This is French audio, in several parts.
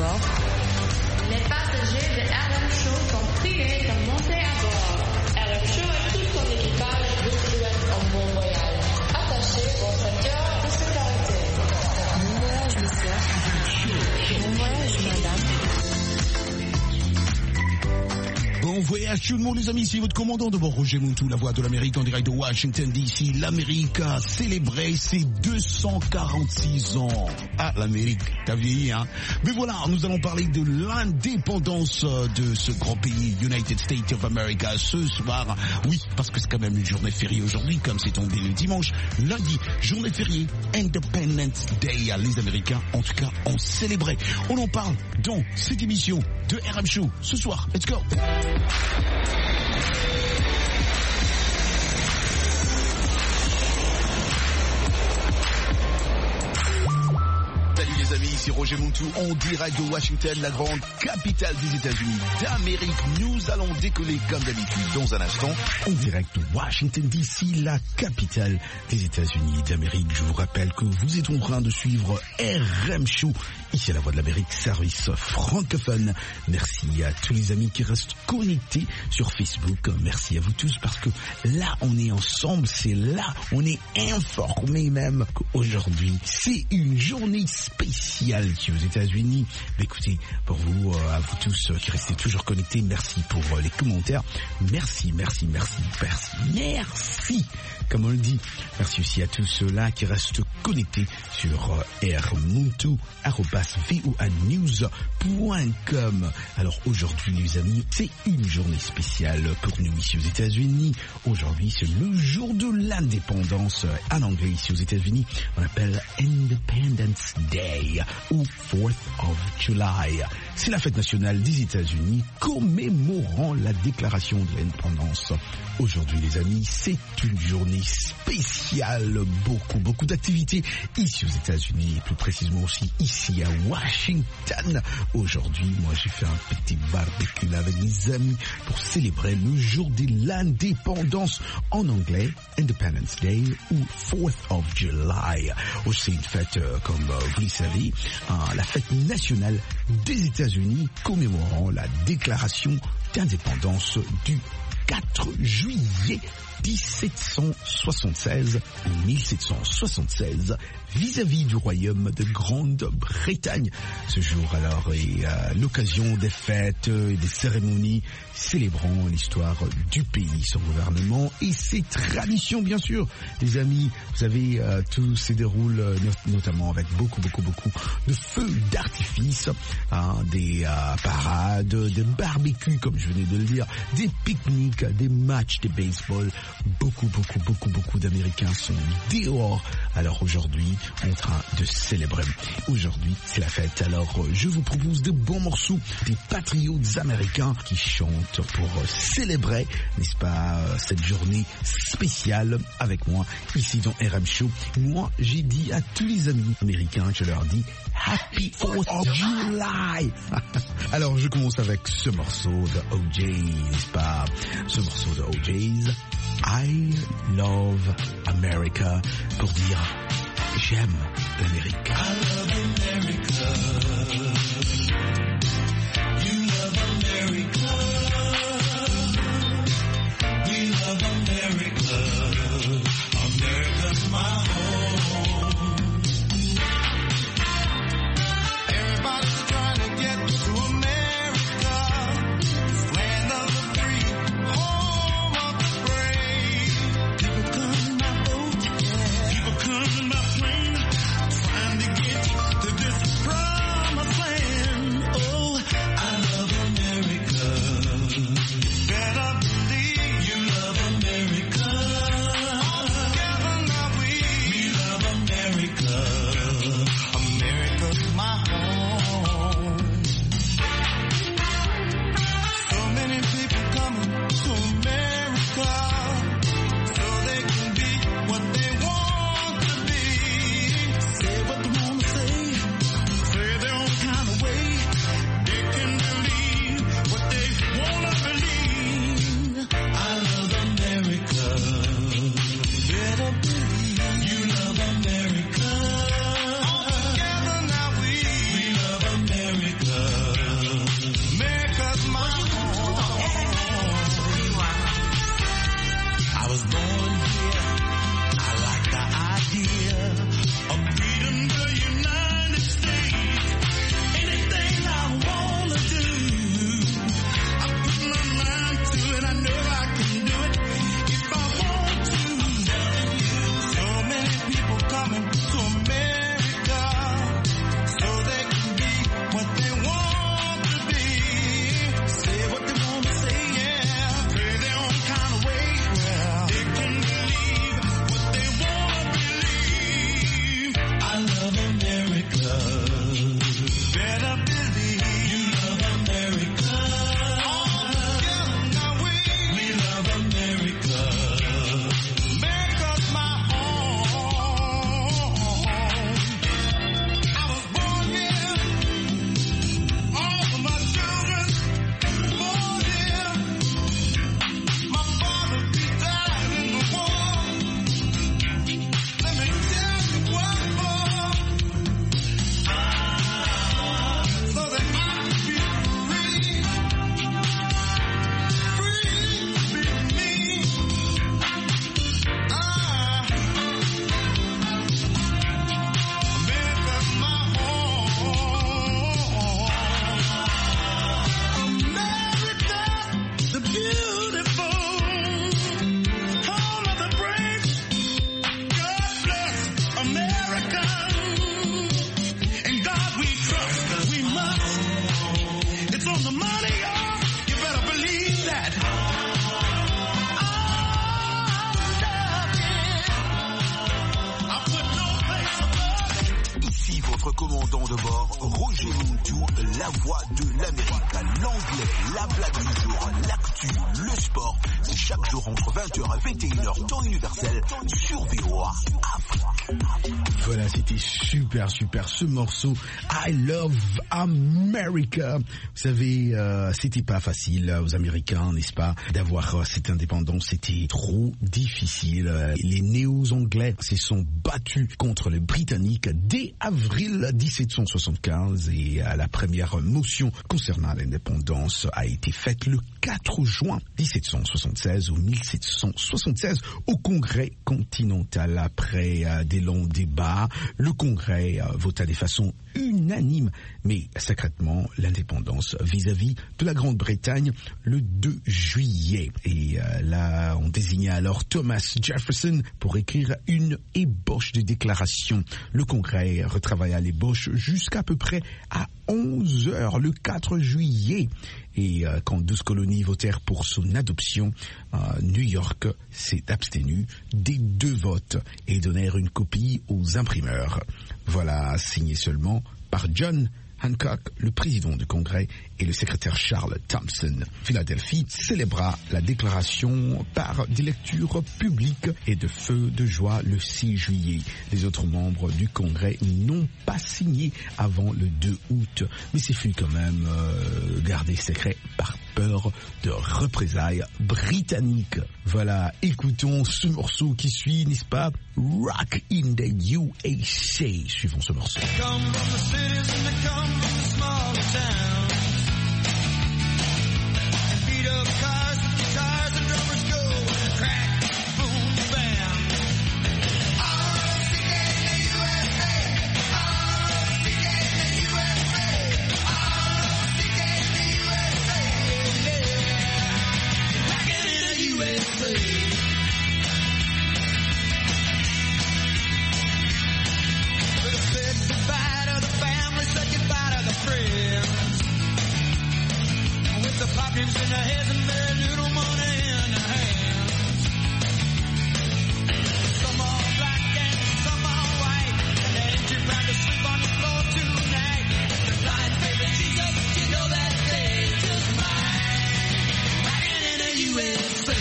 bord. Les passagers de RM Show sont priés de monter à bord. RM Show et tout son équipage vous souhaitent un bon voyage. Attachez vos ceintures de sécurité. Bon voyage, monsieur. Bon voyage, madame. Bon voyage tout le monde les amis, c'est votre commandant de bord Roger Muntu, la voix de l'Amérique en direct de Washington DC. L'Amérique a célébré ses 246 ans. Ah, l'Amérique, t'as vieilli hein. Mais voilà, nous allons parler de l'indépendance de ce grand pays, United States of America, ce soir. Oui, parce que c'est quand même une journée fériée aujourd'hui, comme c'est tombé le dimanche. Lundi, journée fériée, Independence Day. Les Américains, en tout cas, ont célébré. On en parle dans cette émission de RM Show ce soir. Let's go. Salut les amis, ici Roger Muntu en direct de Washington, la grande capitale des États-Unis d'Amérique. Nous allons décoller comme d'habitude dans un instant en direct de Washington DC, la capitale des États-Unis d'Amérique. Je vous rappelle que vous êtes en train de suivre RM Show, ici à la Voix de l'Amérique, service francophone. Merci à tous les amis qui restent connectés sur Facebook. Merci à vous tous parce que là on est ensemble, c'est là on est informés même qu'aujourd'hui c'est une journée spéciale ici aux États-Unis. Écoutez, pour vous, à vous tous qui restez toujours connectés, merci pour les commentaires. Merci. Comme on le dit. Merci aussi à tous ceux-là qui restent connectés sur rmuntu@voanews.com. Alors aujourd'hui les amis, c'est une journée spéciale pour nous ici aux États-Unis. Aujourd'hui c'est le jour de l'indépendance. En anglais ici aux États-Unis, on appelle Independence Day ou 4th of July. C'est la fête nationale des États-Unis commémorant la déclaration de l'indépendance. Aujourd'hui les amis, c'est une journée spéciale, beaucoup d'activités ici aux États-Unis et plus précisément aussi ici à Washington. Aujourd'hui, moi j'ai fait un petit barbecue avec mes amis pour célébrer le jour de l'indépendance, en anglais Independence Day ou 4th of July. C'est une fête, comme vous le savez, la fête nationale des États-Unis commémorant la déclaration d'indépendance du 4 juillet 1776 ou 1776 vis-à-vis du royaume de Grande-Bretagne. Ce jour alors est l'occasion des fêtes et des cérémonies célébrant l'histoire du pays, son gouvernement et ses traditions bien sûr. Les amis, vous savez, tout se déroule notamment avec beaucoup de feux d'artifice, des parades, des barbecues comme je venais de le dire, des pique-niques, des matchs de baseball. Beaucoup d'Américains sont dehors. Alors aujourd'hui, en train de célébrer. Aujourd'hui, c'est la fête. Alors je vous propose de bons morceaux des patriotes américains qui chantent pour célébrer, n'est-ce pas, cette journée spéciale avec moi ici dans RM Show. Moi, j'ai dit à tous les amis américains, je leur dis Happy 4th of July. Alors je commence avec ce morceau de OJ, n'est-ce pas, ce morceau de OJ's I Love America, pour dire j'aime l'Amérique. I love America. You love America. We love America. America's my home. Everybody's trying to get to America. Land of the free, home of the brave. People come by boat, people come by plane, trying to get to this promised land. Oh. La blague du jour, l'actu, le sport, c'est chaque jour entre 20h et 21h, temps universel, sur VOA Afrique. Voilà, c'était super ce morceau I Love America. Vous savez, c'était pas facile aux Américains, n'est-ce pas, d'avoir cette indépendance. C'était trop difficile. Les néo-anglais se sont battus contre les Britanniques dès avril 1775 et la première motion concernant l'indépendance a été faite le 4 juin 1776 ou 1776 au Congrès continental. Après des longs débats, le Congrès vota de façon unanime, mais secrètement, l'indépendance vis-à-vis de la Grande-Bretagne le 2 juillet. Et là, on désignait alors Thomas Jefferson pour écrire une ébauche de déclaration. Le Congrès retravailla l'ébauche jusqu'à peu près à 11 heures le 4 juillet. Et quand 12 colonies votèrent pour son adoption, New York s'est abstenu des 2 votes et donnèrent une copie aux imprimeurs. Voilà, signé seulement par John Hancock, le président du Congrès, et le secrétaire Charles Thompson. Philadelphie célébra la déclaration par des lectures publiques et de feux de joie le 6 juillet. Les autres membres du Congrès n'ont pas signé avant le 2 août, mais ce fut quand même gardé secret par peur de représailles britanniques. Voilà, écoutons ce morceau qui suit, n'est-ce pas? Rock in the USA. Suivons ce morceau. Come from the cities and they come from the smaller towns. And beat up cars with guitars, the drummers go and crack, boom, bam. R-O-C-K in the USA. R-O-C-K in the USA. R-O-C-K in the USA. Yeah. Rockin' in the USA. Goodbye to the family, said goodbye to the friends. With the pockets in their heads and very little money in their hands. Some are black and some are white, and they ain't too proud to sleep on the floor tonight. The blind baby Jesus, you know that they just might. Rockin' in the USA.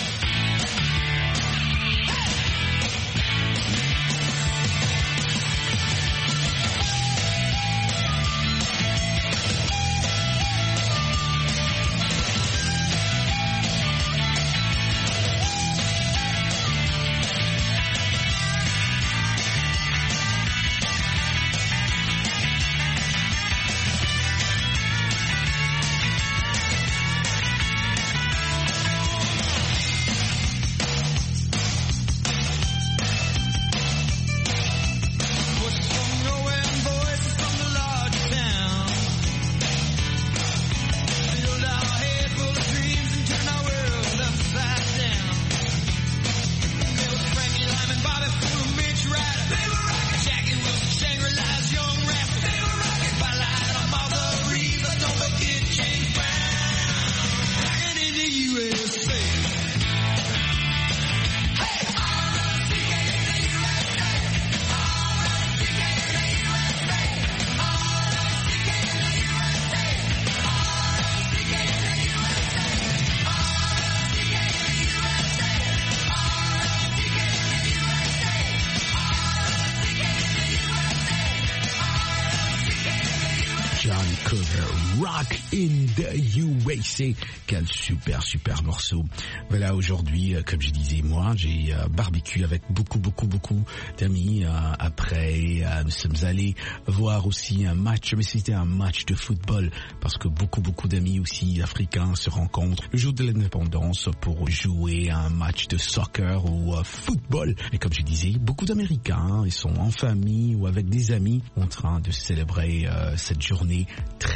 Rock in the USA. Quel super morceau. Voilà, aujourd'hui, comme je disais, moi, j'ai barbecue avec beaucoup d'amis. Après, nous sommes allés voir aussi un match, mais c'était un match de football, parce que beaucoup d'amis aussi africains se rencontrent le jour de l'indépendance pour jouer un match de soccer ou football. Et comme je disais, beaucoup d'Américains, ils sont en famille ou avec des amis en train de célébrer cette journée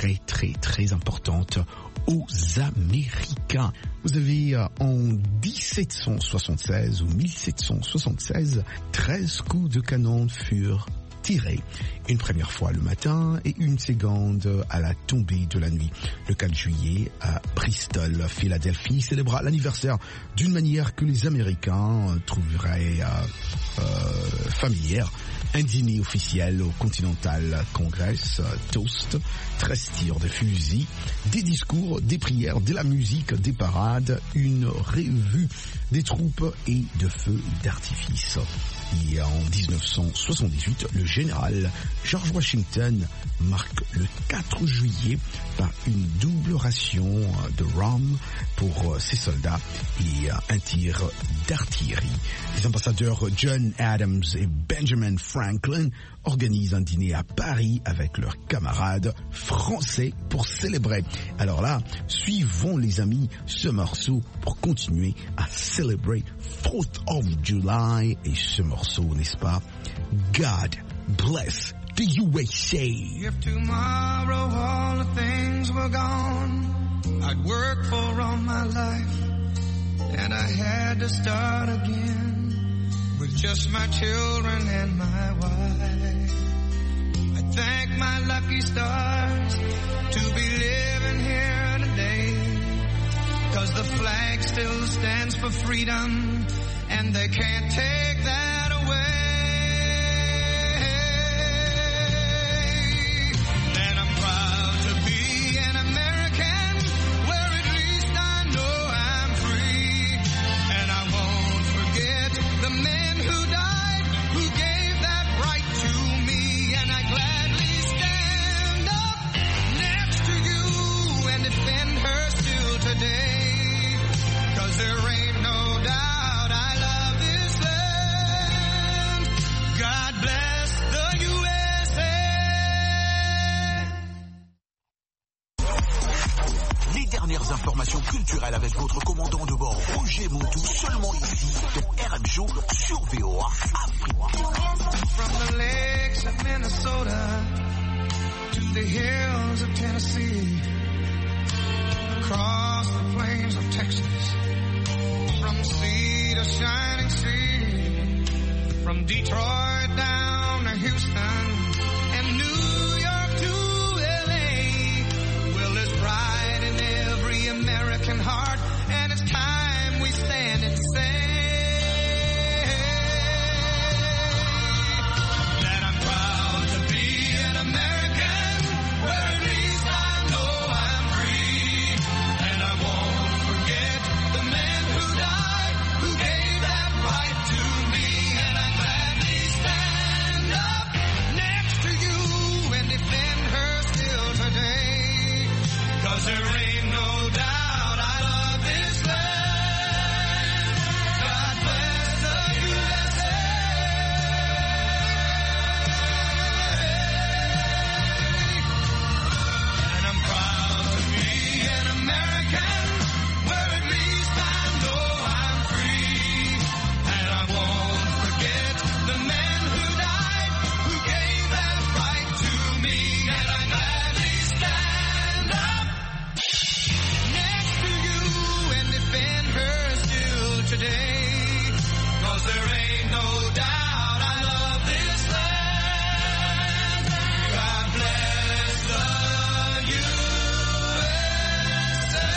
très importante aux Américains. Vous avez en 1776 ou 1776, 13 coups de canon furent tirées, une première fois le matin et une seconde à la tombée de la nuit. Le 4 juillet, à Bristol, Philadelphie, célébra l'anniversaire d'une manière que les Américains trouveraient familière. Un dîner officiel au Continental Congress, toast, 13 tirs de fusil, des discours, des prières, de la musique, des parades, une revue des troupes et de feux d'artifice. Et en 1978, le général George Washington marque le 4 juillet par une double ration de rhum pour ses soldats et un tir d'artillerie. Les ambassadeurs John Adams et Benjamin Franklin organisent un dîner à Paris avec leurs camarades français pour célébrer. Alors là, suivons les amis ce morceau pour continuer à célébrer 4th of July et ce morceau, n'est-ce pas? God bless the USA. If tomorrow all the things were gone I'd work for all my life and I had to start again with just my children and my wife. I thank my lucky stars to be living here today, 'cause the flag still stands for freedom and they can't take that away. And I'm proud to be an American, where at least I know I'm free. And I won't forget the men who died, who gave that right to me. And I gladly stand up next to you and defend her still today, 'cause there ain't no doubt I love this land. God bless the USA. Les dernières informations culturelles avec votre commandant de bord Roger Montou, seulement ici dans RM Show sur VOA Afrique. From the lakes of Minnesota to the hills of Tennessee, across the plains of Texas, from sea to shining sea, from Detroit down to Houston and New York to LA. Well, there's pride in every American heart, and it's time we stand and say that I'm proud to be an American, where at least I know I'm free. And I won't forget the men who died, who gave that right to me. And I gladly stand up next to you and defend her still today, 'cause there ain't no doubt I love this land. God bless the USA. And I'm proud to be an American, where at least I know I'm free. And I won't forget the men who died, who gave that right to me. And I gladly stand up next to you and defend her still today, 'cause there ain't no doubt I love this land. God bless the USA.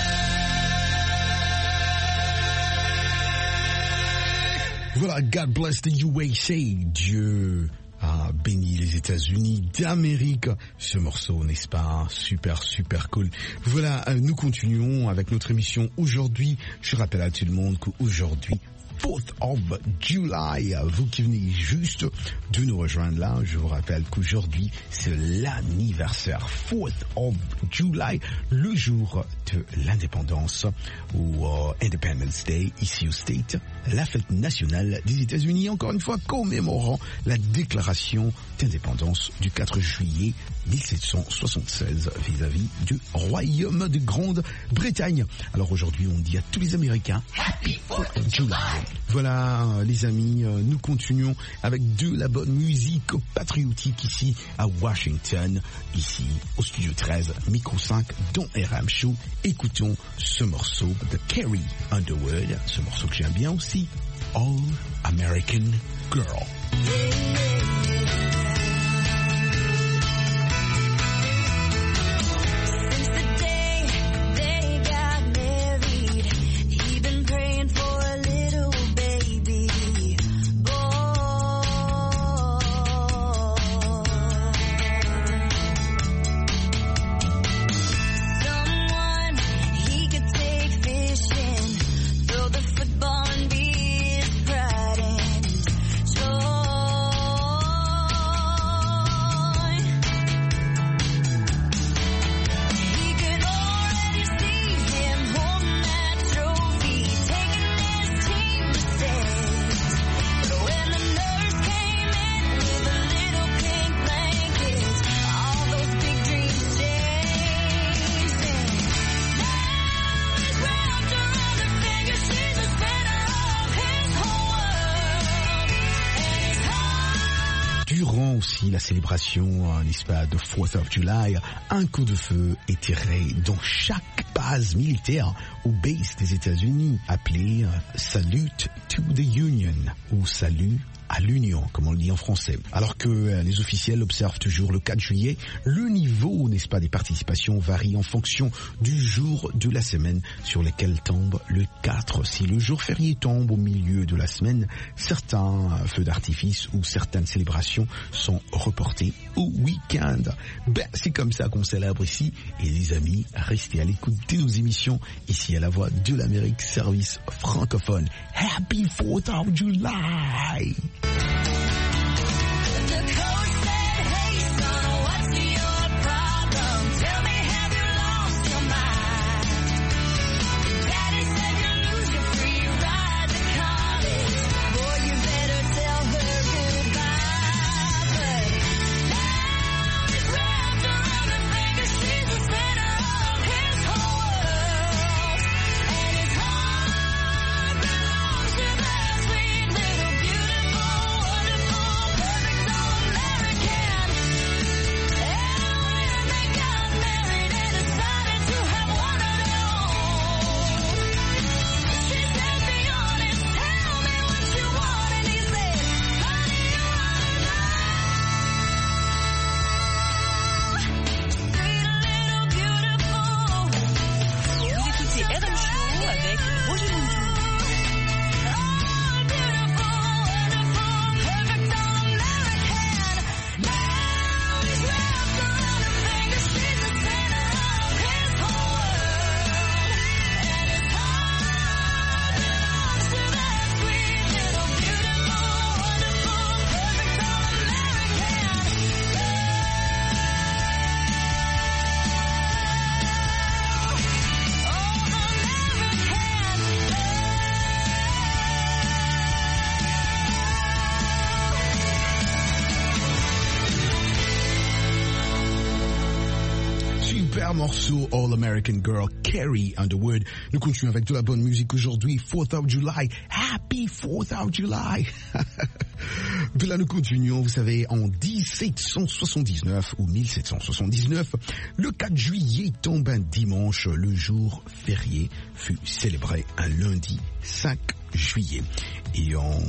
Voilà, God bless the USA. Dieu a béni les États-Unis d'Amérique. Ce morceau, n'est-ce pas? Super, super cool. Voilà, nous continuons avec notre émission aujourd'hui. Je rappelle à tout le monde qu'aujourd'hui, 4th of July, vous qui venez juste de nous rejoindre là, je vous rappelle qu'aujourd'hui, c'est l'anniversaire 4th of July, le jour de l'indépendance, ou Independence Day, ici au State, la fête nationale des États-Unis, encore une fois commémorant la déclaration d'indépendance du 4 juillet 1776 vis-à-vis du Royaume de Grande-Bretagne. Alors aujourd'hui, on dit à tous les Américains, Happy 4th of July. Voilà, les amis, nous continuons avec de la bonne musique patriotique ici à Washington, ici au studio 13, micro 5, dans RM Show. Écoutons ce morceau de Carrie Underwood, ce morceau que j'aime bien aussi, All American Girl. célébration, n'est-ce pas, de 4th of July, un coup de feu est tiré dans chaque base militaire ou base des États-Unis, appelé Salute to the Union ou Salut à l'Union, comme on le dit en français. Alors que les officiels observent toujours le 4 juillet, le niveau, n'est-ce pas, des participations varie en fonction du jour de la semaine sur lequel tombe le 4. Si le jour férié tombe au milieu de la semaine, certains feux d'artifice ou certaines célébrations sont reportés au week-end. Ben, c'est comme ça qu'on célèbre ici. Et les amis, restez à l'écoute de nos émissions ici à la Voix de l'Amérique, service francophone. Happy 4th of July! Morceau All American Girl, Carrie Underwood. Nous continuons avec de la bonne musique aujourd'hui. 4th of July. Happy 4th of July. De là, nous continuons, vous savez, en 1779 ou 1779, le 4 juillet tombe un dimanche, le jour férié fut célébré un lundi 5 juillet. Et en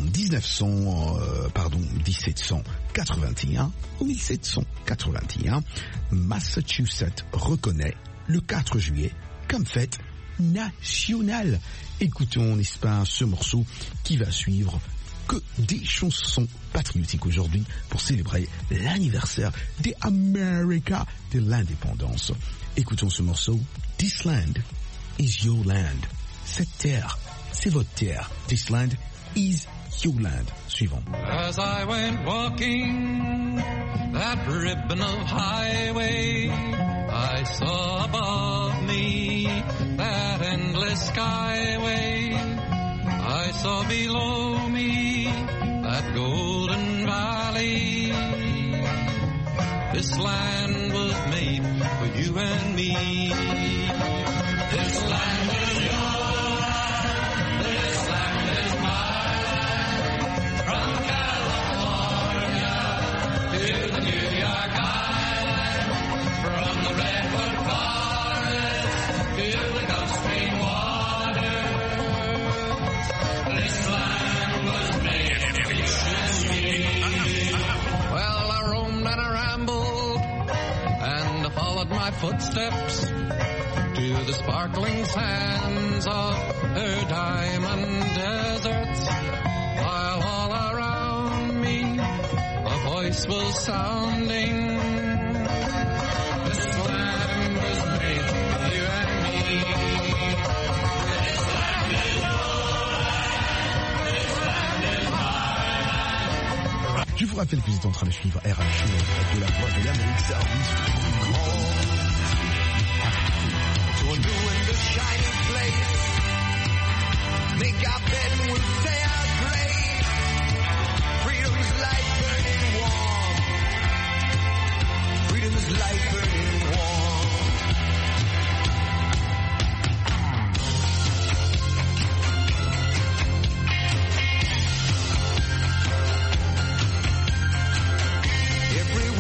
1781 ou 1781, Massachusetts reconnaît le 4 juillet comme fête nationale. Écoutons, n'est-ce pas, ce morceau qui va suivre, que des chansons patriotiques aujourd'hui pour célébrer l'anniversaire des America, de l'indépendance. Écoutons ce morceau. This land is your land. Cette terre, c'est votre terre. This land is your land. Suivant. As I went walking that ribbon of highway, I saw above me that endless skyway. I saw below me that golden valley. This land was made for you and me. This land is yours. This land is mine. From California to the New York Island. From the redwood forest to the Gulf Stream water. This land was made for you and me. Well, I roamed and I rambled and I followed my footsteps to the sparkling sands of her diamond deserts, while all around me a voice was sounding. This land was made for you and me. This land is yours. This land is mine. Je vous rappelle que vous êtes en train de suivre RM Show de la Voix de l'Amérique, service To a new and a shining place. Make our bed and we'll say our grace. Freedom's light burning warm. Freedom's light burning warm. Every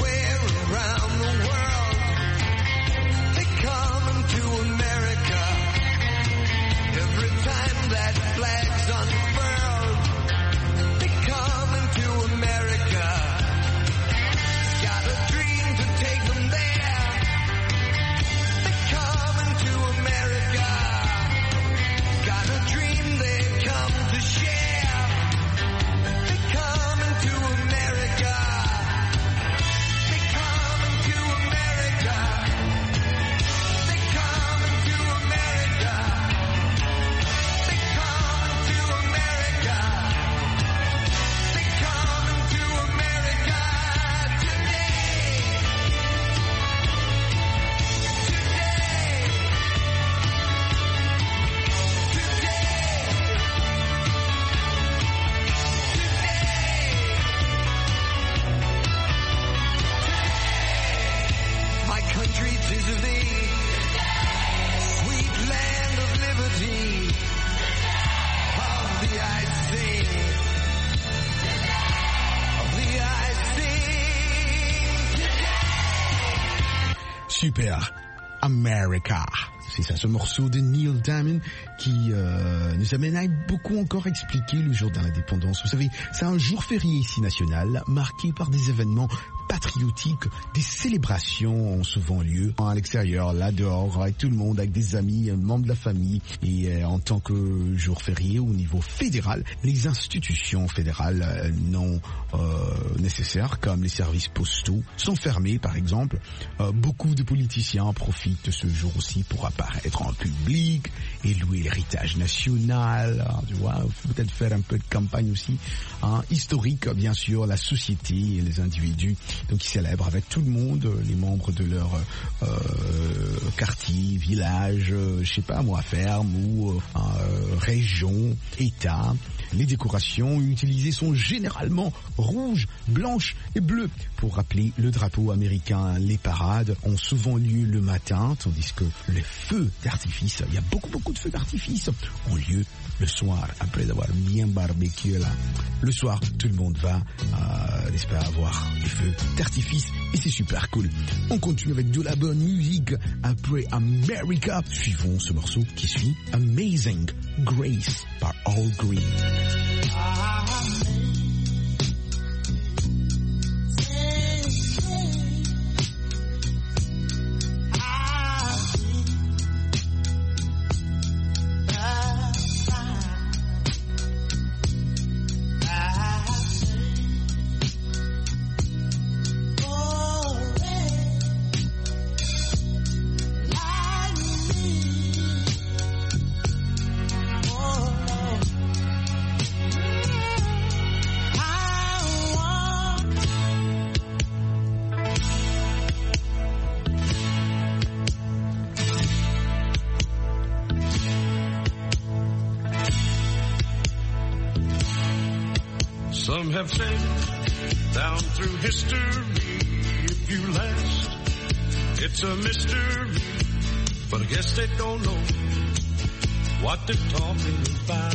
unfurled. They're coming to America. Got a dream to take them there. They're coming to America. Got a dream they come to share. They're coming to America. They're coming to America. They're coming to America. They're coming to America. They're coming to America today. My country, 'tis of thee, sweet land of liberty. Of thee I sing, of thee I sing. Super, America. C'est ça, ce morceau de Neil Diamond qui nous amène à beaucoup encore expliquer le jour de l'indépendance. Vous savez, c'est un jour férié ici national, marqué par des événements patriotiques, des célébrations ont souvent lieu à l'extérieur, là dehors, avec tout le monde, avec des amis, membres de la famille. Et en tant que jour férié au niveau fédéral, les institutions fédérales non nécessaires, comme les services postaux, sont fermées par exemple. Beaucoup de politiciens profitent de ce jour aussi pour apparaître en public et louer l'héritage national. Alors, tu vois, peut-être faire un peu de campagne aussi, historique bien sûr, la société et les individus. Donc ils célèbrent avec tout le monde, les membres de leur quartier, village, je sais pas moi, ferme ou région, état. Les décorations utilisées sont généralement rouges, blanches et bleues pour rappeler le drapeau américain. Les parades ont souvent lieu le matin, tandis que les feux d'artifice, il y a beaucoup de feux d'artifice, ont lieu le soir, après avoir bien barbecue là. Le soir, tout le monde va, n'est-ce pas, avoir les feux d'artifice et c'est super cool. On continue avec de la bonne musique après America. Suivons ce morceau qui suit, Amazing Grace par Al Green. Some have said down through history, if you last, it's a mystery. But I guess they don't know what they're talking about.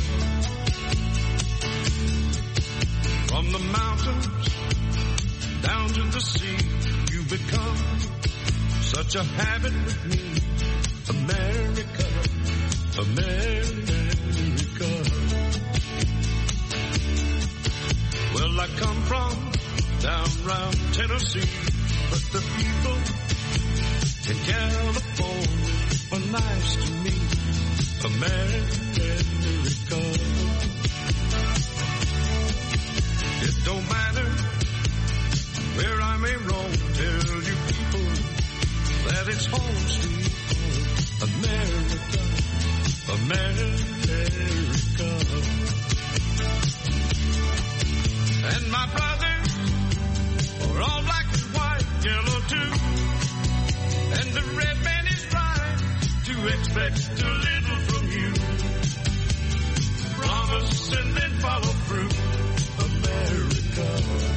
From the mountains down to the sea, you become such a habit with me. America, America. Well, I come from down round Tennessee, but the people in California are nice to me. America. It don't matter where I may roam, tell you people that it's home sweet home. America, America. And my brothers are all black and white, yellow too. And the red man is right to expect a little from you. Promise and then follow through. America.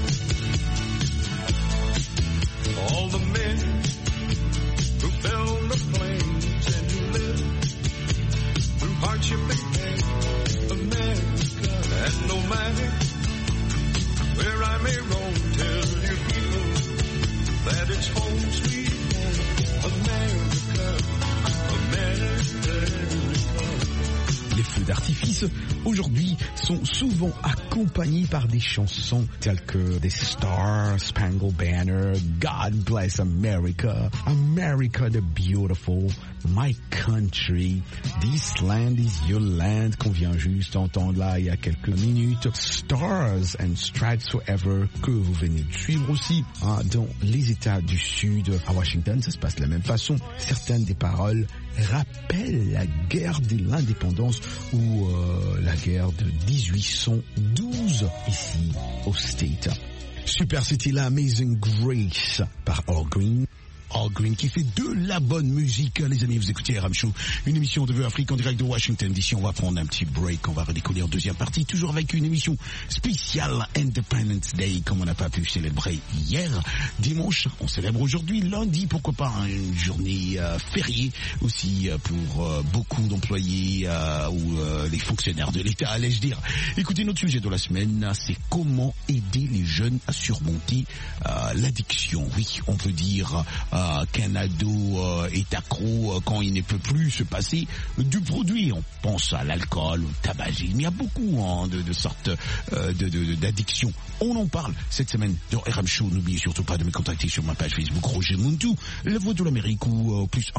All the men who fell in the flames and who lived through hardship and pain. America. And no matter where I may roam, tell you people that it's home sweet home. America, America. Les feux d'artifice, aujourd'hui, sont souvent accompagnés par des chansons telles que The Star Spangled Banner, God Bless America, America the Beautiful, My Country, This Land is Your Land, qu'on vient juste d'entendre là il y a quelques minutes, Stars and Stripes Forever, que vous venez de suivre aussi dans les États du Sud. À Washington, ça se passe de la même façon. Certaines des paroles rappellent la guerre de l'indépendance ou la guerre de 1812 ici au State. Super, c'était la Amazing Grace par Al Green. Al Green qui fait de la bonne musique. Les amis, vous écoutez RM Show, une émission de Vœux Afrique en direct de Washington DC. On va prendre un petit break, on va redécoller en deuxième partie, toujours avec une émission spéciale Independence Day, comme on n'a pas pu célébrer hier. Dimanche, on célèbre aujourd'hui. Lundi, pourquoi pas, une journée fériée aussi pour beaucoup d'employés ou les fonctionnaires de l'État, allais-je dire. Écoutez, notre sujet de la semaine, c'est comment aider les jeunes à surmonter l'addiction. Oui, on peut dire qu'un ado est accro quand il ne peut plus se passer du produit. On pense à l'alcool, au tabagisme. Il y a beaucoup de sortes d'addictions. On en parle cette semaine dans RM Show. N'oubliez surtout pas de me contacter sur ma page Facebook Roger Muntu, la voix de l'Amérique, ou plus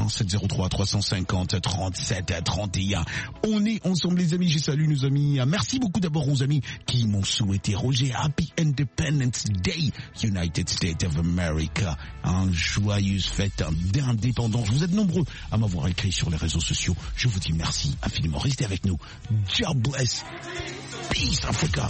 1-703-350-37-31. On est ensemble, les amis. Je salue nos amis. Merci beaucoup d'abord aux amis qui m'ont souhaité, Roger, Happy Independence Day, United States of America. Un joyeux fête d'indépendance. Vous êtes nombreux à m'avoir écrit sur les réseaux sociaux. Je vous dis merci infiniment. Restez avec nous. God bless. Peace Africa.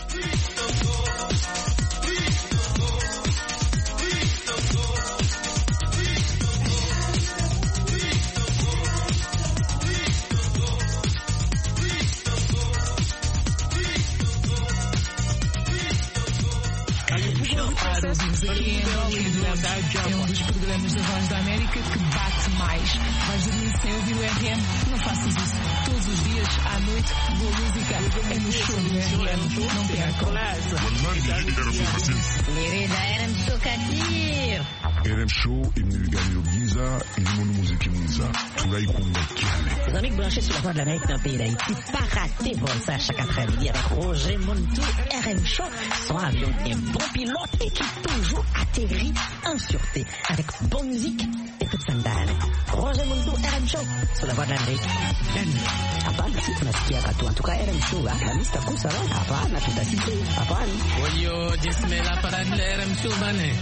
É um dos programas da Voz da América que bate mais. Vais dormir sem ouvir o RM? Não faças isso. Todos os dias, à noite, boa música é no show do RM. Não percam. RM Show imniliganyo giza ilimonu muziki mwiza tunaikunga kiale. Les amis branchés sur la Voix de l'Amérique dans le pays d'Haïti, pas raté pour ça chaque après-midi avec Roger Muntu. RM Show, son avion est bon pilote et qui toujours atterrit en sûreté avec bonne musique et toute sandale. Roger Muntu, RM Show, sur la Voix de l'Amérique. Hapana, si tunasikia watu. En tout cas, RM Show, la mista kusa, hapana, tutasikia, hapana. Oyo, jismela para RM Show bane.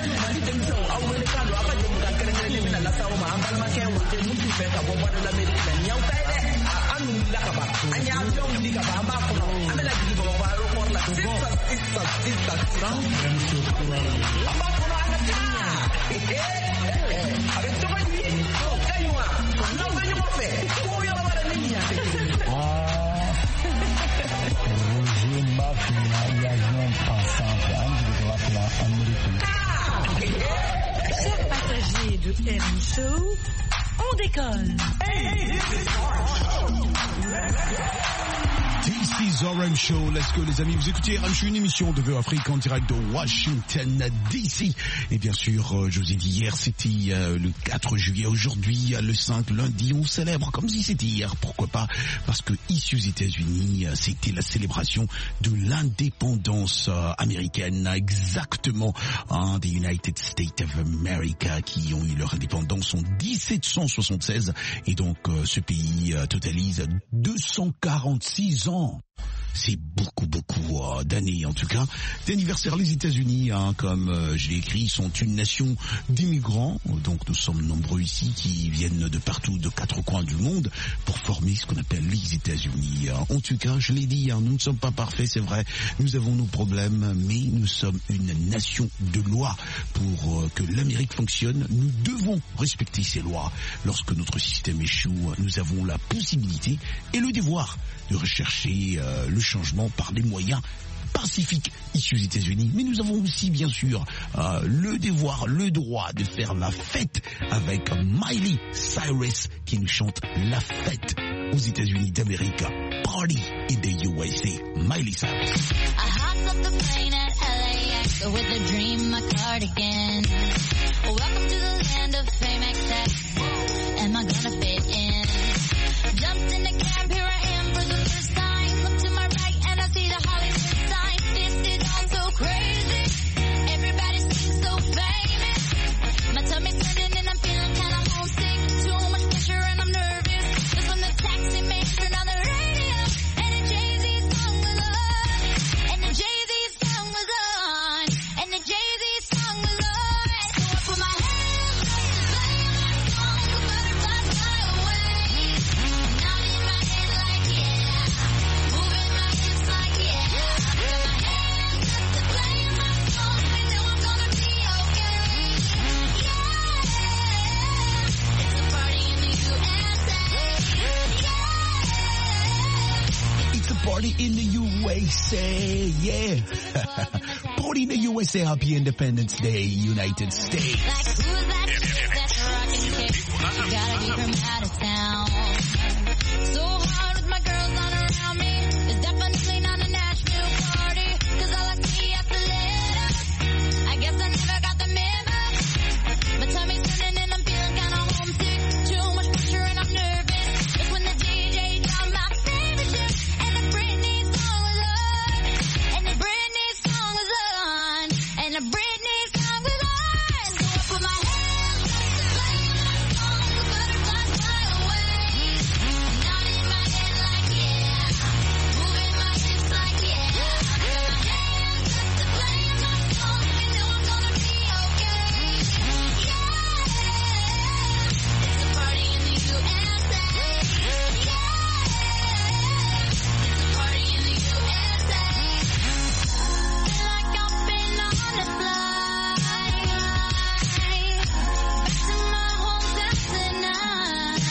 Chers passagers de RM Show, on décolle. This is RM Show. Let's go, les amis. Vous écoutez RM Show, une émission de Vœux Afrique en direct de Washington DC. Et bien sûr, je vous ai dit hier, c'était le 4 juillet. Aujourd'hui, le 5, lundi, on célèbre comme si c'était hier. Pourquoi pas? Parce que ici aux États-Unis, c'était la célébration de l'indépendance américaine, exactement, des United States of America, qui ont eu leur indépendance en 1776. Et donc, ce pays totalise 246 ans. C'est beaucoup d'années en tout cas d'anniversaire. Les États-Unis, comme je l'ai écrit, sont une nation d'immigrants. Donc nous sommes nombreux ici qui viennent de partout, de quatre coins du monde pour former ce qu'on appelle les États-Unis. En tout cas, je l'ai dit, nous ne sommes pas parfaits, c'est vrai. Nous avons nos problèmes, mais nous sommes une nation de loi. Pour que l'Amérique fonctionne, nous devons respecter ces lois. Lorsque notre système échoue, nous avons la possibilité et le devoir de rechercher le changement par des moyens pacifiques ici aux États-Unis. Mais nous avons aussi, bien sûr, le devoir, le droit de faire la fête avec Miley Cyrus qui nous chante la fête aux États-Unis d'Amérique. Party in the USA. Miley Cyrus. I hopped up the plane at LAX with a dream, my cardigan. Welcome to the land of fame, excess. Am I gonna fit in? Jumped in the cab, here I am. party in the USA, yeah. Party in the USA, happy Independence Day, United States. Like who's that chick that's rocking kicks? Gotta be from out of town. So hard with my girls on around me. It's definitely not a Nashville party. 'Cause all I see after later. I guess I never got the memo. My tummy's turning and I'm feeling kinda homesick. Too much pressure and I'm nervous. It's when the DJ dropped my favorite shit. And the Britney song was on. And the Britney song was on. And the Britney song was on. So I put my hands up to play my song. The butterflies fly away. Nodding my head like yeah. Moving my hips like yeah. I put my hands up to play my song. And know I'm gonna be okay. It's a party in the USA. It's a party in the USA. Feel like I've been on a flight back to my hometown tonight.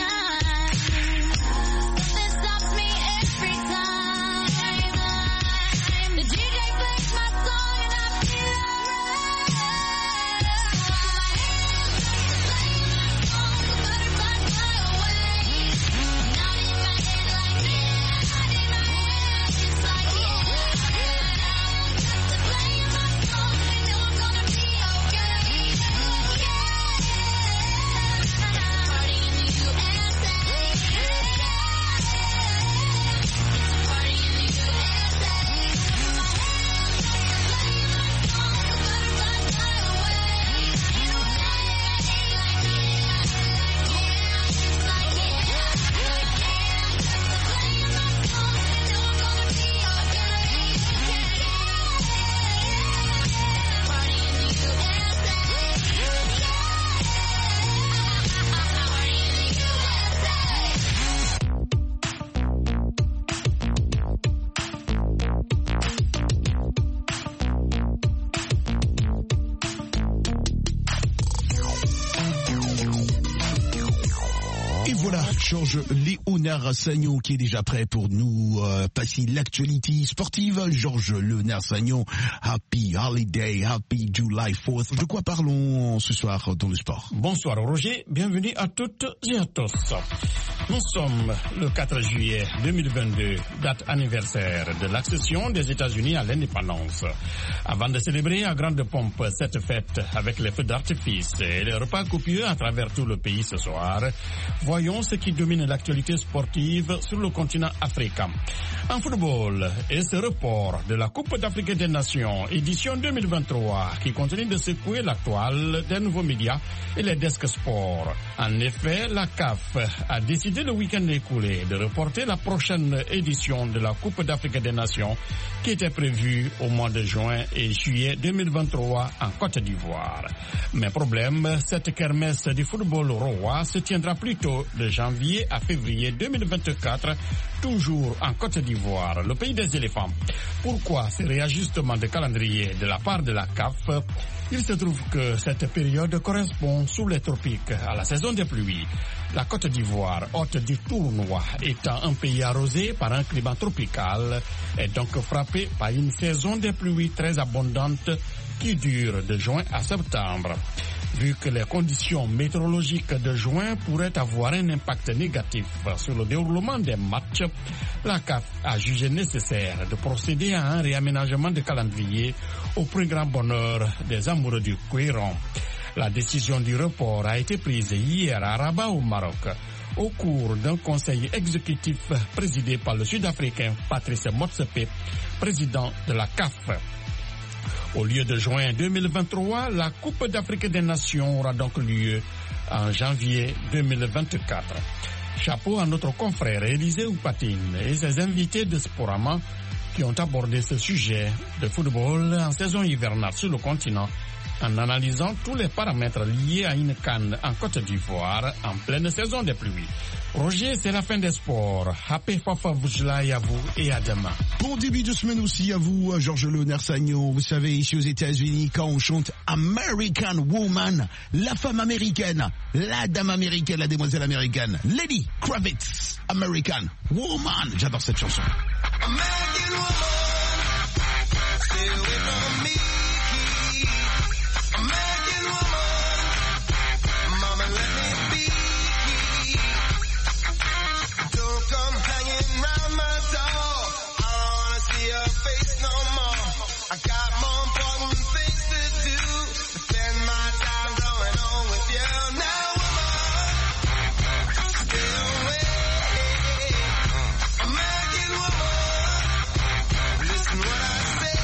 Something stops me every time. The DJ plays my song and I feel alright. My butterflies fly away. Nodding my head like yeah. Nodding my head just like yeah. To play my song, I know I'm gonna be okay. Party in the USA. It's a party in the USA. My hands up to play my song. The butterflies fly away. Nodding my head like yeah. Just like yeah. To play my song, I know I'm gonna be okay. Party in the USA. Party in the USA. Et voilà, Georges Léonard Sagnon qui est déjà prêt pour nous passer l'actualité sportive. Georges Léonard Sagnon, Happy Holiday, Happy July 4th. De quoi parlons ce soir dans le sport? Bonsoir Roger, bienvenue à toutes et à tous. Nous sommes le 4 juillet 2022, date anniversaire de l'accession des États-Unis à l'indépendance. Avant de célébrer à grande pompe cette fête avec les feux d'artifice et les repas copieux à travers tout le pays ce soir, voyons ce qui domine l'actualité sportive sur le continent africain. En football, et ce report de la Coupe d'Afrique des Nations, édition 2023, qui continue de secouer la toile des nouveaux médias et les desks sport. En effet, la CAF a décidé le week-end écoulé de reporter la prochaine édition de la Coupe d'Afrique des Nations qui était prévue au mois de juin et juillet 2023 en Côte d'Ivoire. Mais problème, cette kermesse du football roi se tiendra plutôt de janvier à février 2024, toujours en Côte d'Ivoire, le pays des éléphants. Pourquoi ce réajustement de calendrier de la part de la CAF? Il se trouve que cette période correspond sous les tropiques à la saison des pluies. La Côte d'Ivoire, hôte du tournoi, étant un pays arrosé par un climat tropical, est donc frappé par une saison des pluies très abondante qui dure de juin à septembre. Vu que les conditions météorologiques de juin pourraient avoir un impact négatif sur le déroulement des matchs, la CAF a jugé nécessaire de procéder à un réaménagement de calendrier au plus grand bonheur des amoureux du Coéron. La décision du report a été prise hier à Rabat au Maroc, au cours d'un conseil exécutif présidé par le Sud-Africain Patrice Motsepe, président de la CAF. Au lieu de juin 2023, la Coupe d'Afrique des Nations aura donc lieu en janvier 2024. Chapeau à notre confrère Élisée Oupatine et ses invités de Sporama qui ont abordé ce sujet de football en saison hivernale sur le continent en analysant tous les paramètres liés à une CAN en Côte d'Ivoire en pleine saison des pluies. Roger, c'est la fin des sports. Happy Fafa Vujlaï à vous et à demain. Bon début de semaine aussi à vous, Georges Léonard Sagnon. Vous savez, ici aux États-Unis, quand on chante American Woman, la femme américaine, la dame américaine, la demoiselle américaine, Lady Kravitz, American Woman. J'adore cette chanson. American woman, stay away from me. American woman, mama let me be. Don't come hanging round my door. I don't wanna see your face no more. I got more important things to do. Spend my time going on with you now, woman. Stay away. American woman, listen what I say.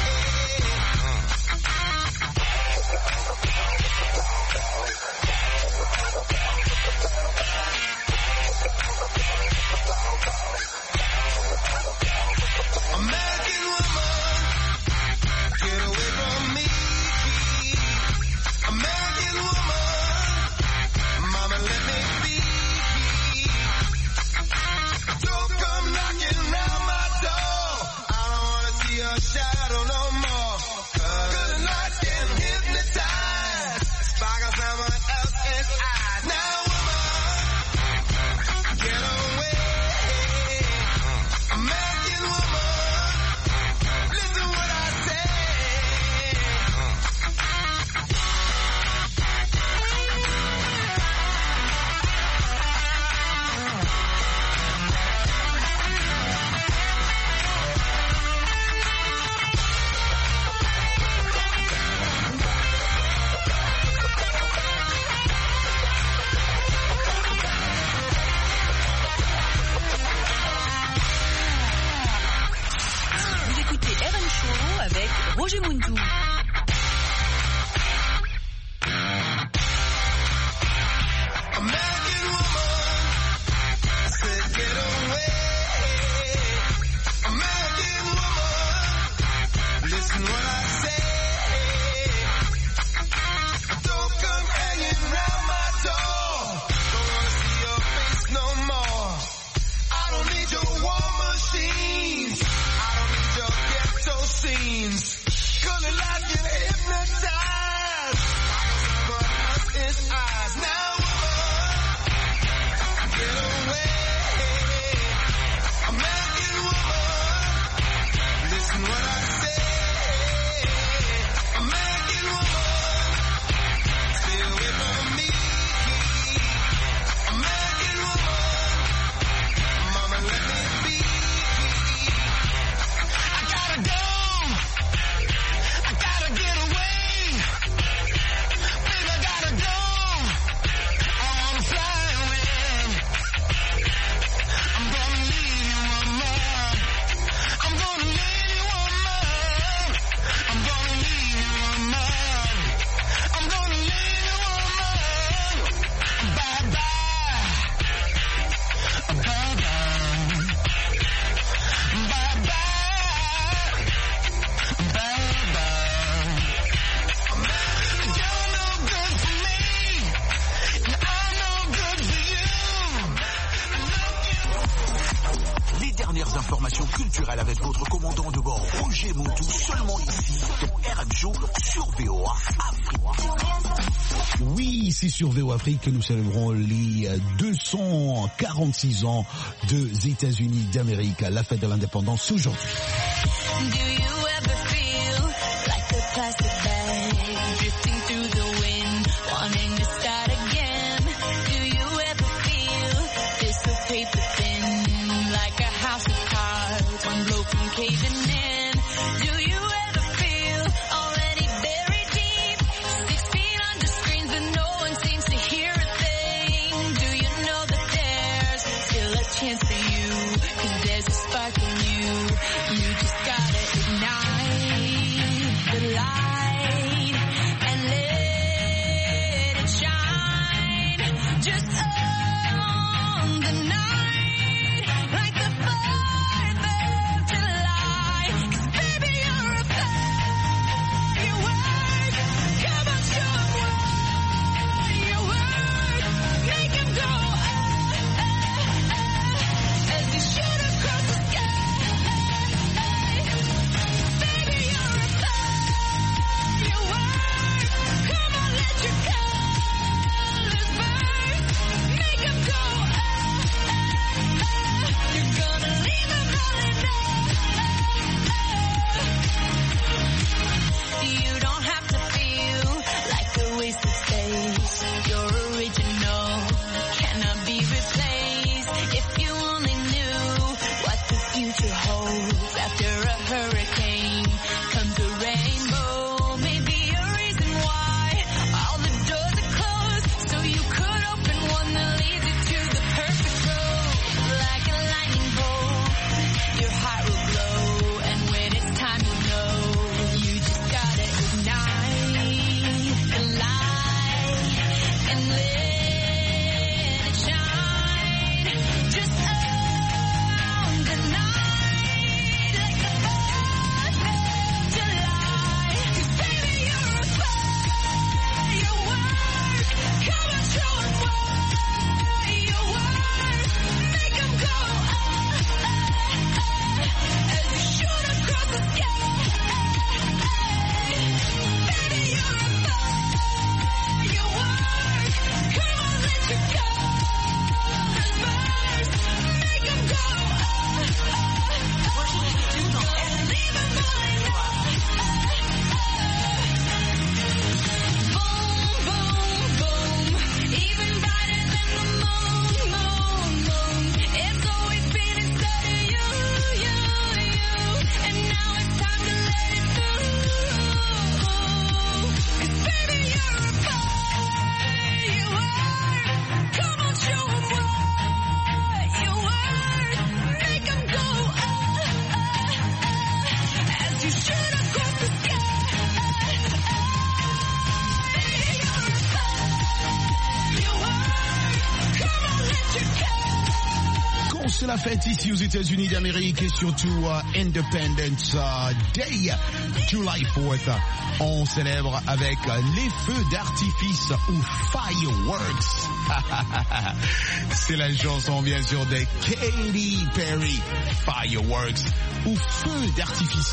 American woman, get away from me. American woman, mama let me be. Don't come knocking round my door. I don't wanna see your shadow no more. Good night can hypnotize. Sparkle someone else's eyes. Now woman, get away. American woman, listen what I say. Vous écoutez RM Show avec Roger Muntou. American woman, I said get away. American woman, listen what I say. Don't come hanging round my door. Don't wanna see your face no more. I don't need your war machines. I don't need your ghetto scenes. Good life can hypnotize. Someone else's eyes. Now woman, get away. American woman, listen what I say. American woman, stay away from me. American woman, mama let me be. I gotta go. I gotta get away. Baby, I gotta go. I wanna fly away. I'm gonna leave you, woman. I'm gonna leave you, woman. I'm gonna leave you, woman. I'm gonna leave you, woman. Bye bye. Bye bye. Bye bye. Bye bye. You're no good for me, and I'm no good for you. Les dernières informations culturelles avec votre commandant de bord Roger Muntou, seulement ici, dans RM Show sur VOA Afrique. Oui, c'est sur VO Afrique que nous célébrons les 246 ans des États-Unis d'Amérique, la fête de l'indépendance aujourd'hui. Do you ever feel like a plastic bag drifting through the wind, wanting to start again? Do you ever feel this so paper thin, like a house of cards, one blow from caving in? Do you ever feel already buried deep, 6 feet under screens and no one seems to hear a thing? Do you know that there's still a chance for you, 'cause there's a spark in you, you just gotta ignite the light and let it shine just on the night like the 4th of July. 'Cause baby, you're fête ici aux États-Unis d'Amérique et surtout Independence Day, July 4th. On célèbre avec les feux d'artifice ou fireworks. C'est la chanson bien sûr de Katy Perry, Fireworks ou feux d'artifice.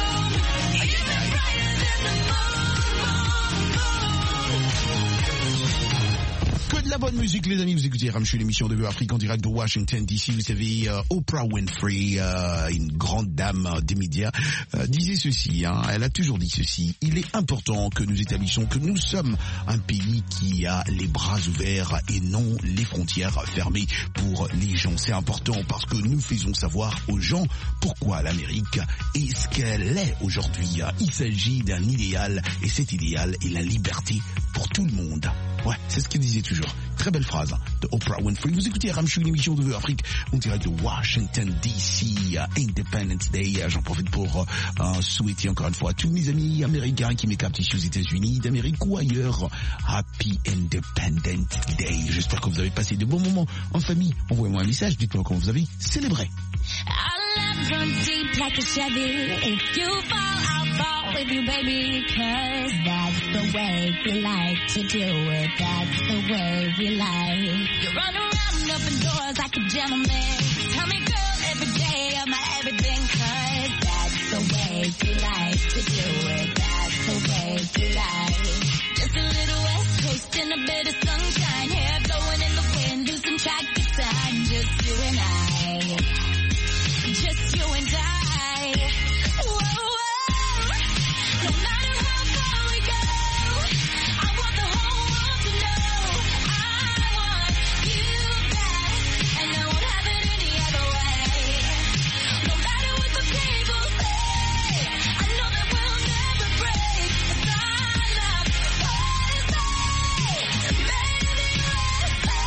Que de la bonne musique les amis, vous écoutez RM Show, l'émission de Vue Afrique en direct de Washington DC. Vous savez, Oprah Winfrey, une grande dame des médias, disait ceci, elle a toujours dit ceci: il est important que nous établissions que nous sommes un pays qui a les bras ouverts et non les frontières fermées pour les gens. C'est important parce que nous faisons savoir aux gens pourquoi l'Amérique est ce qu'elle est aujourd'hui. Il s'agit d'un idéal et cet idéal est la liberté pour tout le monde. Ouais, c'est ce qu'il disait toujours. Très belle phrase de Oprah Winfrey. Vous écoutez RM Show, une émission de Vue Afrique en direct de Washington DC, Independence Day. J'en profite pour souhaiter encore une fois à tous mes amis américains qui m'écoutent ici aux États-Unis d'Amérique ou ailleurs, Happy Independence Day. J'espère que vous avez passé de bons moments en famille. Envoyez-moi un message, dites-moi comment vous avez célébré. Our love runs deep like a Chevy. If you fall, I'll fall with you, baby. 'Cause that's the way we like to do it. That's the way we like. You run around, open doors like a gentleman. Tell me, girl, every day of my everything. 'Cause that's the way we like to do it. That's the way we like. Just a little West Coast and a bit of sunshine. Hair blowing in the wind, losing track of time. Just you and I. Just you and I. Whoa, whoa. No matter how far we go, I want the whole world to know I want you back, and I won't have it any other way. No matter what the people say, I know that we'll never break. 'Cause I love what it says. Made in the USA.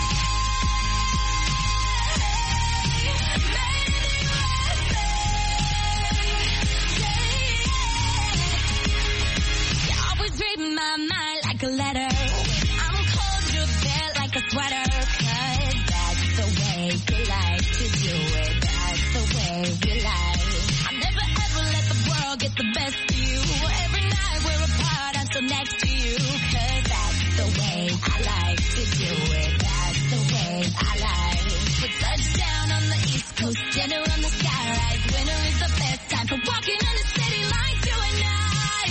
Reading my mind like a letter. I'm cold, you're there like a sweater. 'Cause that's the way we like to do it. That's the way we like. I'll never ever let the world get the best of you. Every night we're apart, I'm still next to you. 'Cause that's the way I like to do it. That's the way I like. With touchdown on the East Coast, dinner on the skyrise. Winter is the best time for walking on the city lights, you and I.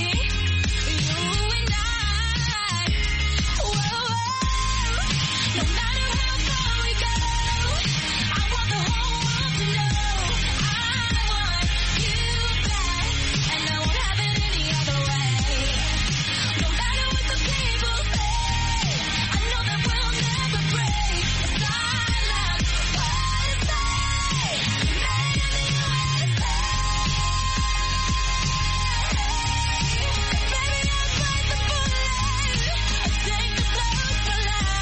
No matter how far we go, I want the whole world to know I want you back, and I won't have it any other way. No matter what the people say, I know that we'll never break. 'Cause I love what it says. Made in the USA. Baby, I'll bite the bullet. I'll take the blows for love.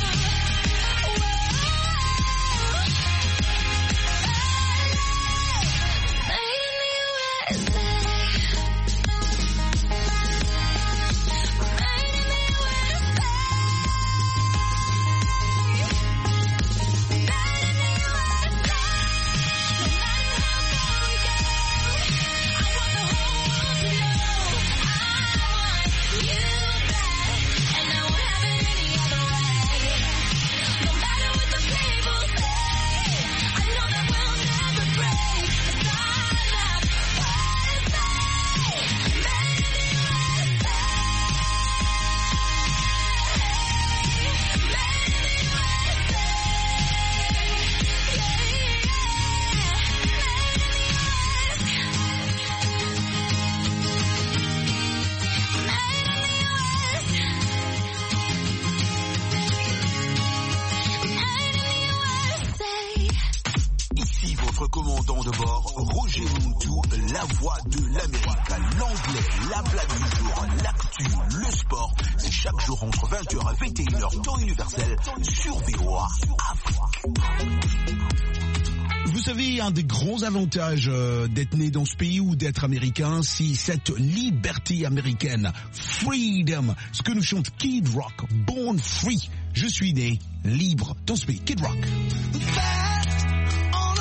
Commandant de bord, Roger Montou, la voix de l'Amérique, l'anglais, la blague du jour, l'actu, le sport, c'est chaque jour entre 20h et 21h, temps universel, sur VOA Afrique. Vous savez, un des grands avantages d'être né dans ce pays ou d'être américain, c'est cette liberté américaine. Freedom, ce que nous chante Kid Rock, Born Free. Je suis né libre dans ce pays. Kid Rock. Fast on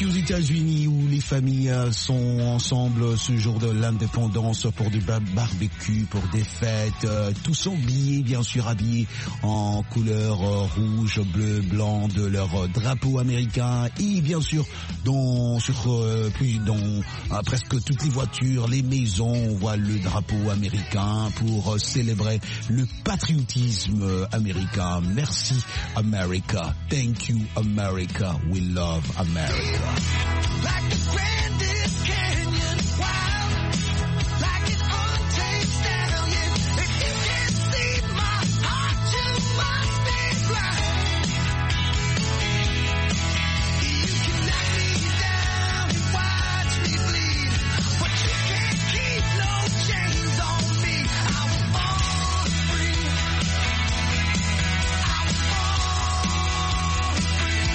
ici aux États-Unis où les familles sont ensemble ce jour de l'indépendance pour des barbecues, pour des fêtes, tous sont habillés, bien sûr habillés en couleur rouge, bleu, blanc de leur drapeau américain et bien sûr dans presque toutes les voitures, les maisons, on voit le drapeau américain pour célébrer le patriotisme américain. Merci America, thank you America, we love America. Like the grandest canyon, wild, like an untamed stallion. If you can't see my heart, you must be blind. You can knock me down and watch me bleed, but you can't keep no chains on me. I was born free. I was born free.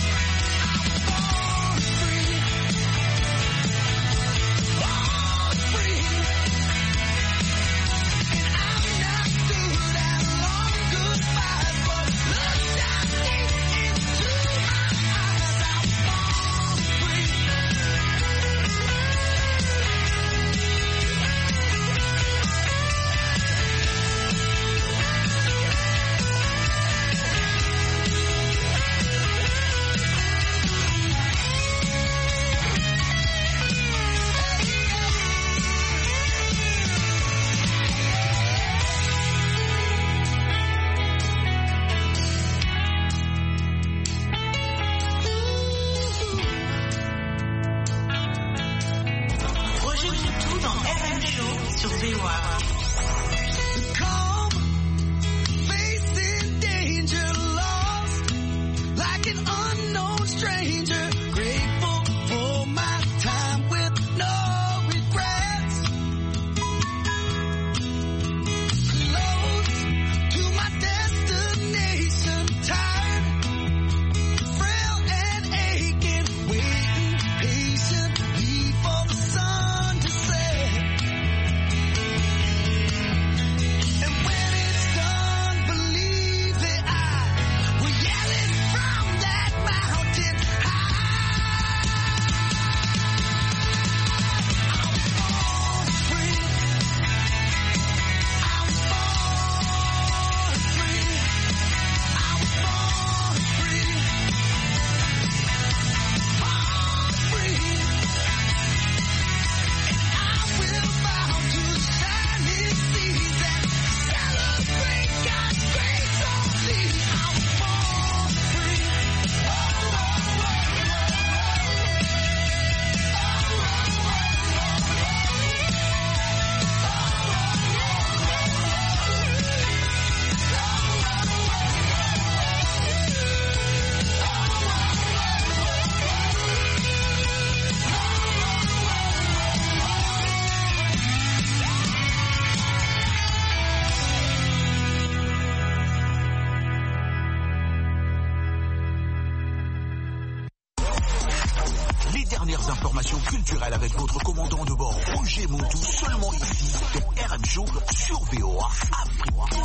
Dernières informations culturelles avec votre commandant de bord Roger Montou, seulement ici dans RM Show sur VOA Afrique.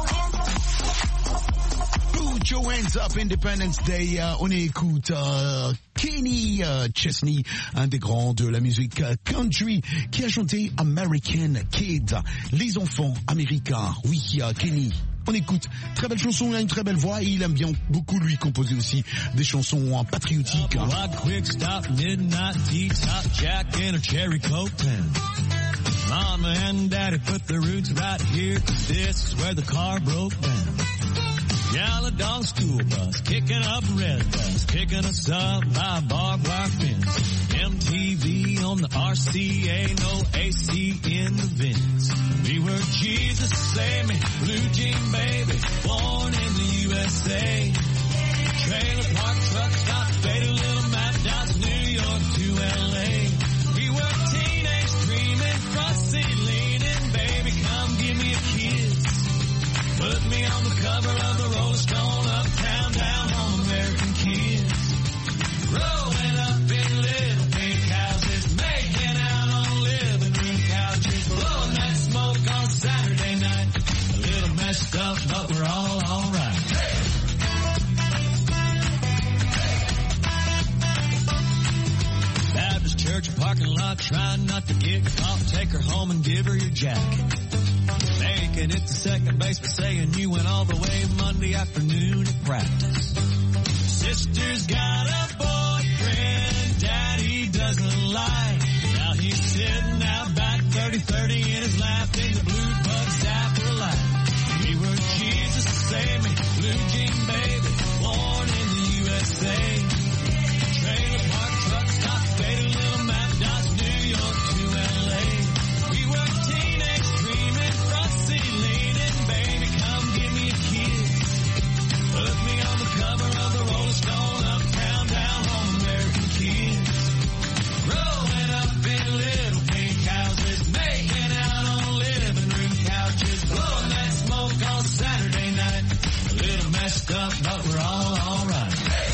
Put your hands up, Independence Day. On écoute Kenny Chesney, un des grands de la musique country, qui a chanté American Kid, les enfants américains. Oui, Kenny. On écoute, très belle chanson, il a une très belle voix et il aime bien beaucoup lui composer aussi des chansons patriotiques. Quick stop, midnight detox, Jack and a cherry coke pen. Mama and Daddy put the roots right here, 'cause this is where the car broke down. Yellow dog school bus, kicking up red bus, picking us up by barbed wire fence. MTV on the RCA, no AC in the vents. We were Jesus save me, blue jean baby, born in the USA. Trailer park truck stop, faded little map down to New York to LA. We were teenage dreaming, front seat leaning, baby come give me a kiss. Put me on the cover of the Rolling Stone, uptown, down home, American kids. Rolling up in little pink houses, making out on living room couches, blowing that smoke on Saturday night. A little messed up, but we're all alright. trying not to get caught. Take her home and give her your jacket. Making it to second base by saying you went all the way Monday afternoon at practice. Sister's got a boyfriend Daddy doesn't like. Now he's sitting out back 30-30 in his lap in the blue bug zapper light. We were Jesus to save me, blue jean baby, born in the USA. Trailer park, truck stop, faded little map, Dodge, New York to LA. We were teenage dreaming, front seat leaning, baby, come give me a kiss. Put me on the cover of the Rolling Stone, uptown, down home, American kids. Rolling up in little pink houses, making out on living room couches, blowing that smoke on Saturday night. A little messed up, but we're all alright.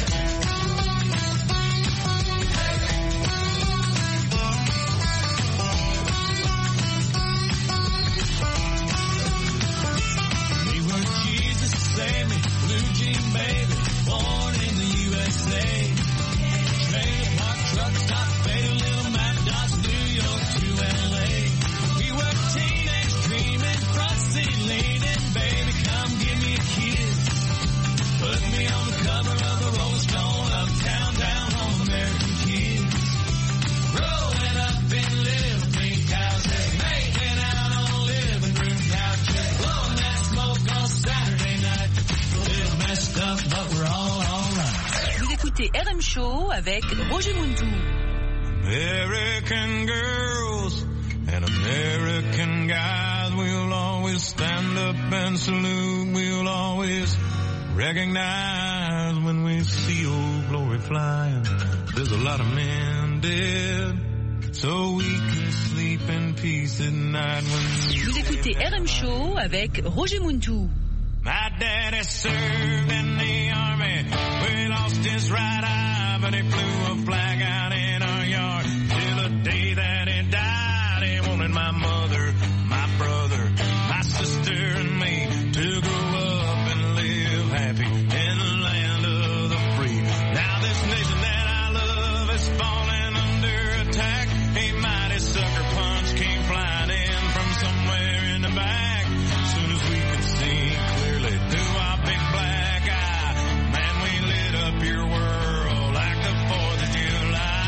We were Jesus to save me, blue jean baby, born in the USA. Trailer park, truck stop, faded little map, Dodge, New York to LA. We were teenage dreaming, front seat leaning, baby, come give me a kiss. Put me on the cover of the Rolling Stone, uptown, down home, American kids. Rolling up in little pink houses, making out on living room couches, blowing that smoke on Saturday night. A little messed up, but we're all alright. Vous écoutez RM Show avec Roger Muntou. American girls and American guys, we'll always stand up and salute. We'll always recognize when we see old glory flying. There's a lot of men dead, so we can sleep in peace at night when Vous écoutez RM Show avec Roger Muntou. my daddy served in the army. We lost his right eye, but he flew a flag out in our yard. Till the day that he died, he wanted my mother, my brother, my sister and me to grow up and live happy in the land of the free. Now this nation that I love is falling under attack. A mighty sucker punch came flying in from somewhere in the back. Soon as we could see clearly through our big black eye, man, we lit up your world like the 4th of July.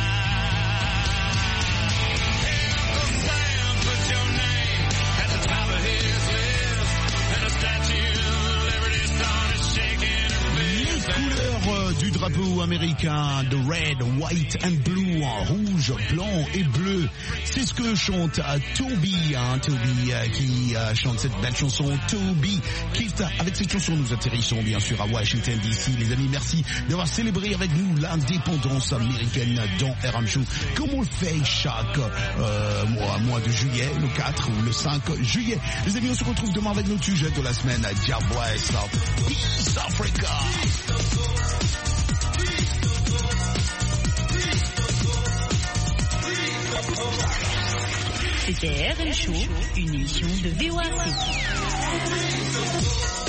Hey, Uncle Sam, put your name at the top of his list, and a statue of Liberty started shaking her fist. Couleurs du drapeau américain, de red, white and blue, rouge, blanc et bleu. C'est ce que chante Toby, Toby qui chante cette belle chanson, Toby Keith. Avec cette chanson, nous atterrissons bien sûr à Washington DC. Les amis, merci d'avoir célébré avec nous l'indépendance américaine dans RM Show, comme on le fait chaque mois de juillet, le 4 ou le 5 juillet. Les amis, on se retrouve demain avec notre sujet de la semaine. God bless, Peace Africa. C'était RM Show, une émission de VOA Afrique.